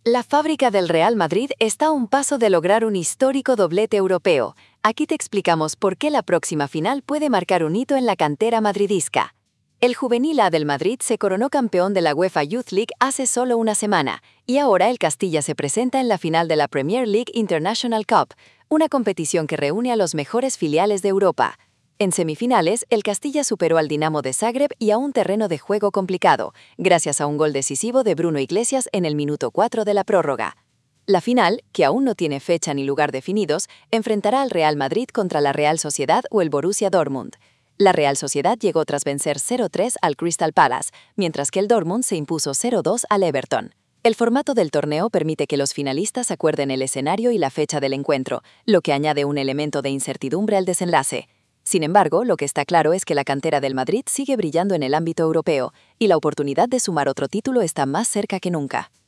La fábrica del Real Madrid está a un paso de lograr un histórico doblete europeo. Aquí te explicamos por qué la próxima final puede marcar un hito en la cantera madridisca. El juvenil A del Madrid se coronó campeón de la UEFA Youth League hace solo una semana, y ahora el Castilla se presenta en la final de la Premier League International Cup, una competición que reúne a los mejores filiales de Europa. En semifinales, el Castilla superó al Dinamo de Zagreb y a un terreno de juego complicado, gracias a un gol decisivo de Bruno Iglesias en el minuto 4 de la prórroga. La final, que aún no tiene fecha ni lugar definidos, enfrentará al Real Madrid contra la Real Sociedad o el Borussia Dortmund. La Real Sociedad llegó tras vencer 0-3 al Crystal Palace, mientras que el Dortmund se impuso 0-2 al Everton. El formato del torneo permite que los finalistas acuerden el escenario y la fecha del encuentro, lo que añade un elemento de incertidumbre al desenlace. Sin embargo, lo que está claro es que la cantera del Madrid sigue brillando en el ámbito europeo, y la oportunidad de sumar otro título está más cerca que nunca.